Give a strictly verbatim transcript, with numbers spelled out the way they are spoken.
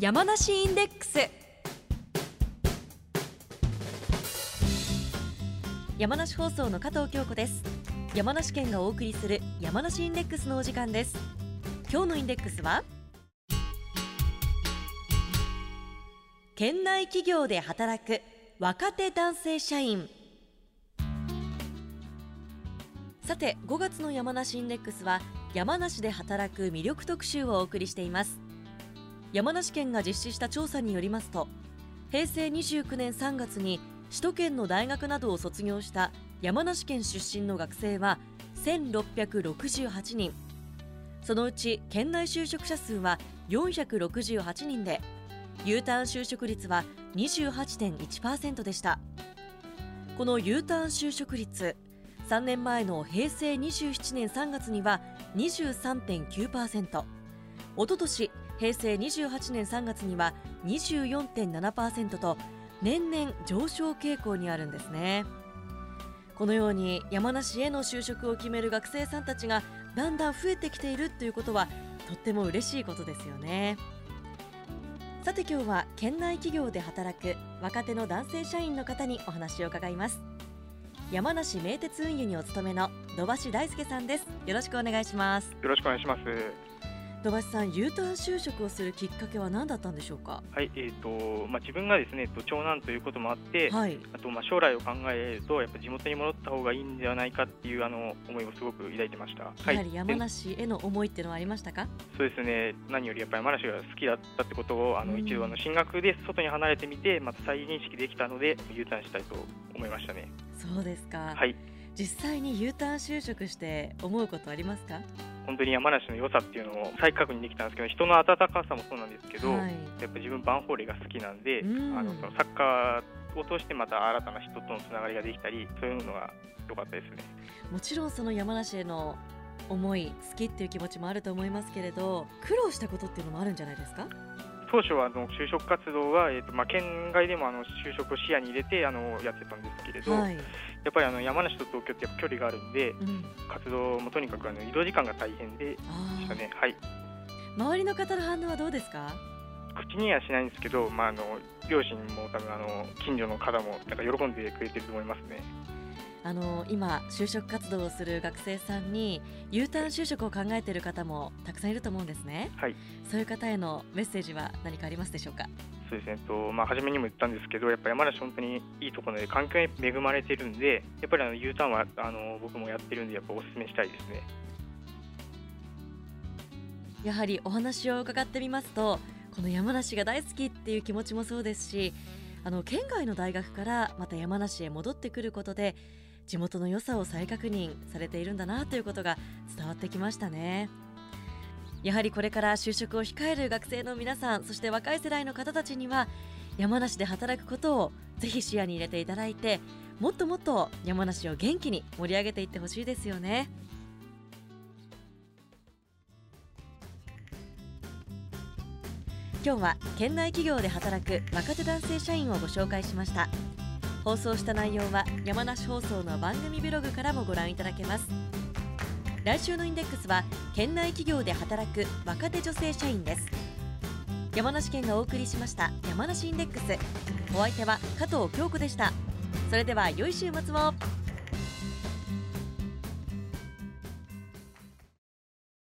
山梨インデックス。山梨放送の加藤京子です。山梨県がお送りする山梨インデックスのお時間です。今日のインデックスは、県内企業で働く若手男性社員。さて、ごがつの山梨インデックスは山梨で働く魅力特集をお送りしています。山梨県が実施した調査によりますと、平成にじゅうきゅうねんさんがつに首都圏の大学などを卒業した山梨県出身の学生はせんろっぴゃくろくじゅうはちにん、そのうち県内就職者数はよんひゃくろくじゅうはちにんで、U ターン就職率は にじゅうはちてんいちパーセント でした。この U ターン就職率、さんねんまえの平成にじゅうななねんさんがつには にじゅうさんてんきゅうパーセント、おととし平成にじゅうはちねんさんがつには にじゅうよんてんななパーセント と年々上昇傾向にあるんですね。このように山梨への就職を決める学生さんたちがだんだん増えてきているということは、とっても嬉しいことですよね。さて、今日は県内企業で働く若手の男性社員の方にお話を伺います。山梨名鉄運輸にお勤めの土橋大輔さんです。よろしくお願いします。 よろしくお願いします。 土橋さん、U ターン就職をするきっかけは何だったんでしょうか？ はい、えーとまあ、自分がですね、長男ということもあって、 はい、 あとまあ将来を考えるとやっぱ地元に戻った方がいいんではないかっていうあの思いをすごく抱いてました。 やはり山梨への思いっていうのはありましたか？ そうですね、何よりやっぱり山梨が好きだったってことをあの一度あの進学で外に離れてみてまた再認識できたので U ターンしたいと思いましたね。 そうですか。 はい、 実際に U ターン就職して思うことありますか？ 本当に山梨の良さっていうのを再確認できたんですけど、人の温かさもそうなんですけど、 はい、 やっぱ自分バンホーレが好きなんで、 うん、 あのそのサッカーを通してまた新たな人とのつながりができたり、そういうのが良かったですね。 もちろんその山梨への思い、好きっていう気持ちもあると思いますけれど、苦労したことっていうのもあるんじゃないですか？ 当初はあの就職活動は、えーとまあ、県外でもあの就職を視野に入れてあのやってたんですけれど、 はい、 やっぱりあの山梨と東京ってやっぱ距離があるんで、 うん、 活動もとにかくあの移動時間が大変でしたね。はい、 周りの方の反応はどうですか？ 口にはしないんですけど、まあ、あの両親も多分あの近所の方もなんか喜んでくれてると思いますね。 あの今就職活動をする学生さんに U ターン就職を考えている方もたくさんいると思うんですね。 はい、 そういう方へのメッセージは何かありますでしょうか？ そうですね、とまあ、初めにも言ったんですけど、やっぱ山梨本当にいいところで環境に恵まれているんで、やっぱりあの U ターンはあの僕もやってるんでやっぱお勧めしたいですね。 やはりお話を伺ってみますと、この山梨が大好きっていう気持ちもそうですし、あの県外の大学からまた山梨へ戻ってくることで地元の良さを再確認されているんだなということが伝わってきましたね。やはりこれから就職を控える学生の皆さん、そして若い世代の方たちには山梨で働くことをぜひ視野に入れていただいて、もっともっと山梨を元気に盛り上げていってほしいですよね。今日は県内企業で働く若手男性社員をご紹介しました。放送した内容は山梨放送の番組ブログからもご覧いただけます。来週のインデックスは県内企業で働く若手女性社員です。山梨県がお送りしました山梨インデックス。お相手は加藤京子でした。それでは良い週末を。